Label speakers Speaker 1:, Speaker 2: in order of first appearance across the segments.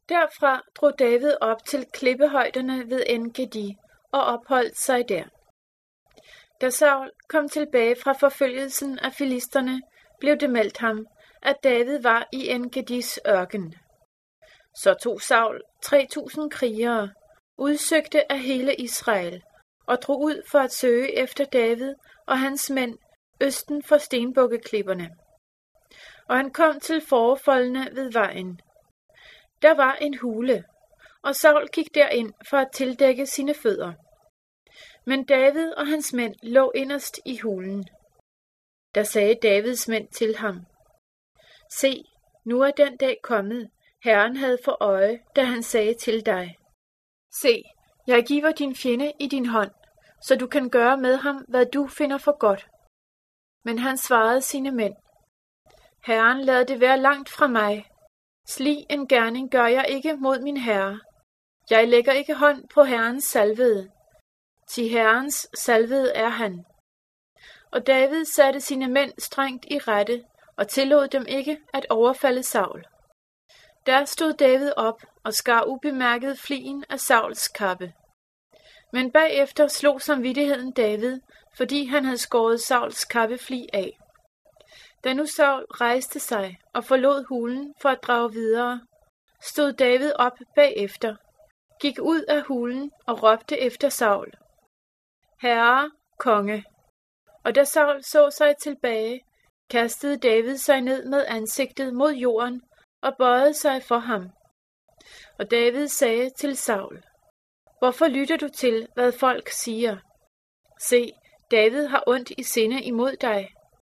Speaker 1: Derfra drog David op til klippehøjderne ved En-Gedi og opholdt sig der. Da Saul kom tilbage fra forfølgelsen af filisterne, blev det meldt ham, at David var i En-Gedis ørken. Så tog Saul 3.000 krigere, udsøgte af hele Israel, og drog ud for at søge efter David og hans mænd østen for stenbukkeklipperne. Og han kom til forfoldene ved vejen. Der var en hule, og Saul gik derind for at tildække sine fødder. Men David og hans mænd lå inderst i hulen. Der sagde Davids mænd til ham: Se, nu er den dag kommet, Herren havde for øje, da han sagde til dig: Se, jeg giver din fjende i din hånd, så du kan gøre med ham, hvad du finder for godt. Men han svarede sine mænd: Herren lad det være langt fra mig. Slig en gerning gør jeg ikke mod min herre. Jeg lægger ikke hånd på Herrens salvede. Til Herrens salvede er han. Og David satte sine mænd strengt i rette og tillod dem ikke at overfalde Saul. Der stod David op og skar ubemærket flien af Sauls kappe. Men bagefter slog samvittigheden David, fordi han havde skåret Sauls kappefli af. Da nu Saul rejste sig og forlod hulen for at drage videre, stod David op bagefter, gik ud af hulen og råbte efter Saul: Herre, konge! Og da Saul så sig tilbage, kastede David sig ned med ansigtet mod jorden og bøjede sig for ham. Og David sagde til Saul: Hvorfor lytter du til, hvad folk siger? Se, David har ondt i sinde imod dig.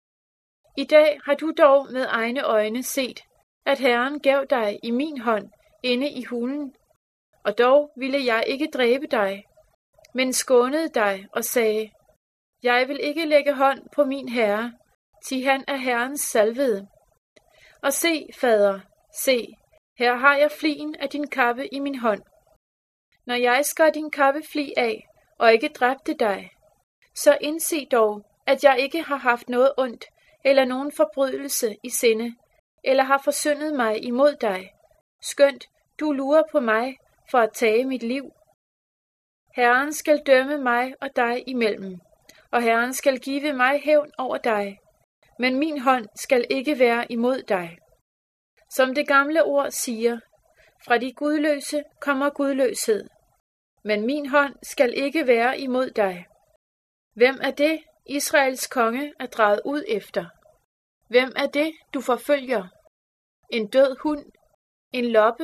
Speaker 1: I dag har du dog med egne øjne set, at Herren gav dig i min hånd inde i hulen, og dog ville jeg ikke dræbe dig, men skånede dig og sagde: Jeg vil ikke lægge hånd på min herre, til han er Herrens salvede. Og se, fader, se, her har jeg flien af din kappe i min hånd. Når jeg skar din kappefli af og ikke dræbte dig, så indse dog, at jeg ikke har haft noget ondt eller nogen forbrydelse i sinde, eller har forsyndet mig imod dig, skønt du lurer på mig for at tage mit liv. Herren skal dømme mig og dig imellem, og Herren skal give mig hævn over dig, men min hånd skal ikke være imod dig. Som det gamle ord siger, fra de gudløse kommer gudløshed, men min hånd skal ikke være imod dig. Hvem er det, Israels konge er draget ud efter? Hvem er det, du forfølger? En død hund? En loppe?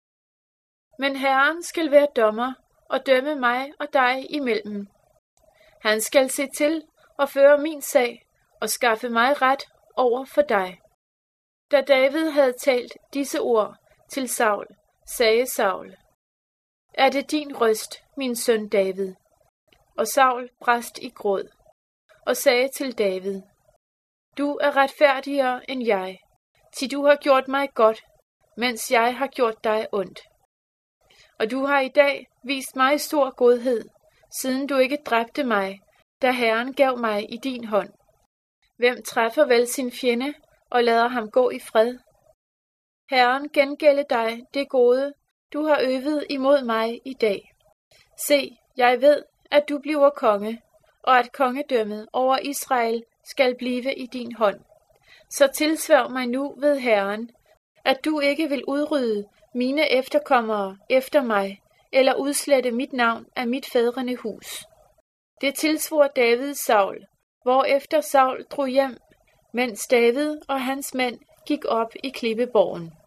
Speaker 1: Men Herren skal være dommer og dømme mig og dig imellem. Han skal se til og føre min sag og skaffe mig ret over for dig. Da David havde talt disse ord til Saul, sagde Saul: Er det din røst, min søn David? Og Saul brast i gråd og sagde til David: Du er retfærdigere end jeg, til du har gjort mig godt, mens jeg har gjort dig ondt. Og du har i dag vist mig stor godhed, siden du ikke dræbte mig, da Herren gav mig i din hånd. Hvem træffer vel sin fjende og lader ham gå i fred? Herren gengælde dig det gode, du har øvet imod mig i dag. Se, jeg ved, at du bliver konge, og at kongedømmet over Israel skal blive i din hånd. Så tilsværg mig nu ved Herren, at du ikke vil udrydde mine efterkommere efter mig, eller udslette mit navn af mit fædrene hus. Det tilsvor David Saul, hvorefter Saul drog hjem, mens David og hans mænd gik op i klippeborgen.